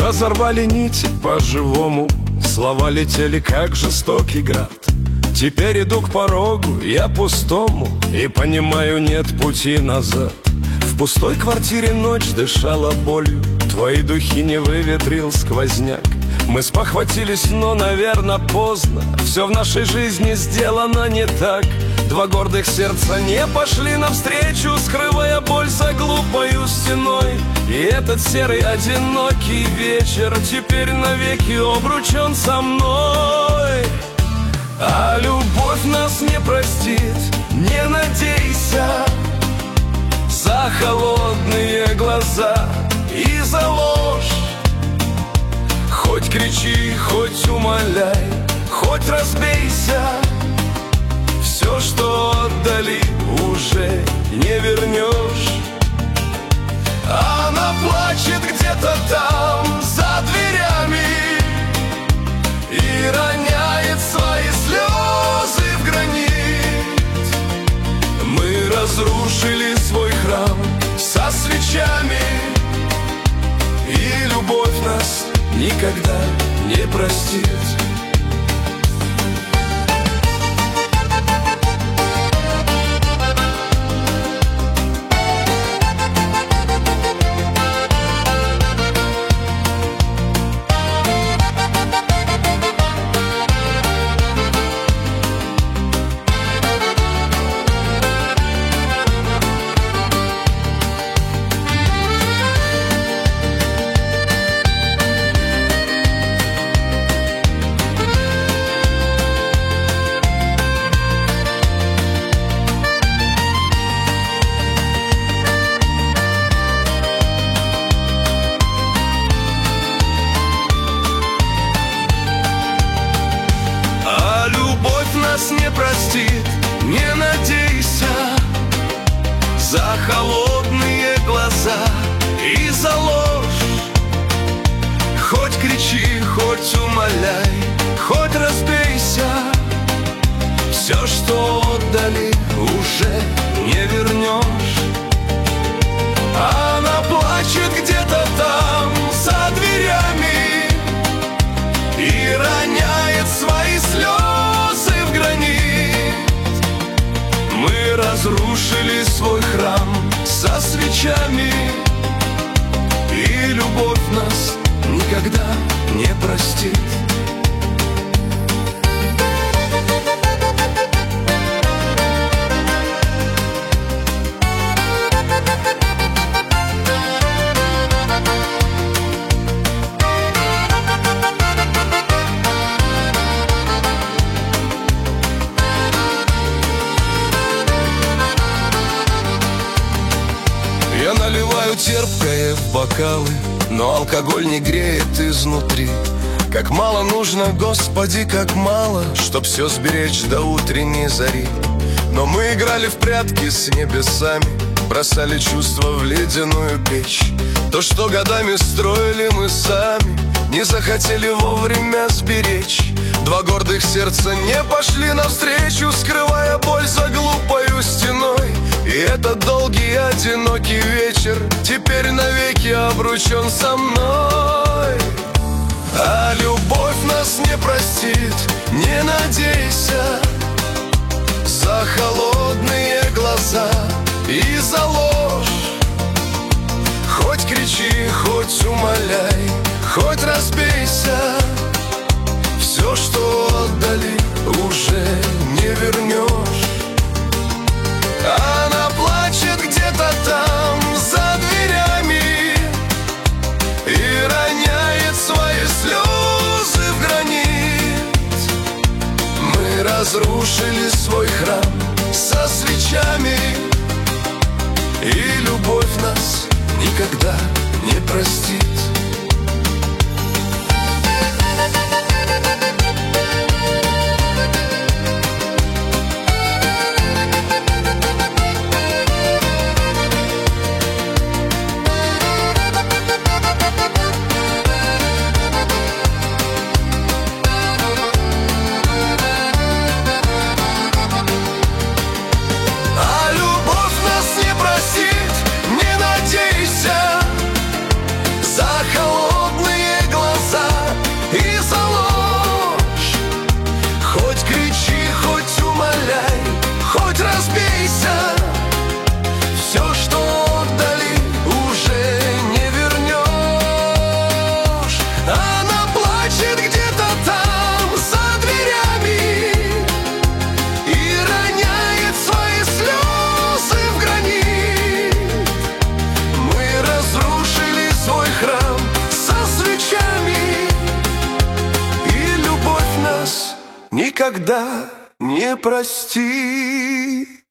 разорвали нити по-живому. Слова летели, как жестокий град. Теперь иду к порогу, я пустому, и понимаю, нет пути назад. В пустой квартире ночь дышала болью, твои духи не выветрил сквозняк. Мы спохватились, но, наверное, поздно. Все в нашей жизни сделано не так. Два гордых сердца не пошли навстречу, скрывая боль за глупою стеной. И этот серый одинокий вечер теперь навеки обручен со мной. А любовь нас не простит, не надейся. За холодные глаза и за ложь. Хоть кричи, хоть умоляй, хоть разбейся, все, что отдали, уже не вернешь. Она плачет где-то там, за дверями, и роняет свои слезы в гранит. Мы разрушили свой храм со свечами, и любовь нас никогда не простит. Не простит, не надейся. За холодные глаза и за ложь. Хоть кричи, хоть умоляй, хоть разбейся, все, что отдали, уже не вернешь. Она плачет где-то там, за дверями, и роняет свои слезы в гранит. Мы разрушили свой храм со свечами, и любовь нас никогда не простит. Я наливаю терпкое в бокалы, но алкоголь не греет изнутри. Как мало нужно, Господи, как мало, чтоб все сберечь до утренней зари. Но мы играли в прятки с небесами, бросали чувства в ледяную печь. То, что годами строили мы сами, не захотели вовремя сберечь. Два гордых сердца не пошли навстречу, скрывая боль за глупою стеной. И этот долгий одинокий вечер теперь навеки обручен со мной. А любовь нас не простит, не надейся. За холодные глаза и за ложь. Хоть кричи, хоть умоляй, хоть разбейся, все, что отдали, уже не вернешь. Она плачет где-то там, за дверями, и роняет свои слезы в гранит. Мы разрушили свой храм со свечами, и любовь нас никогда не простит. За никогда не простит.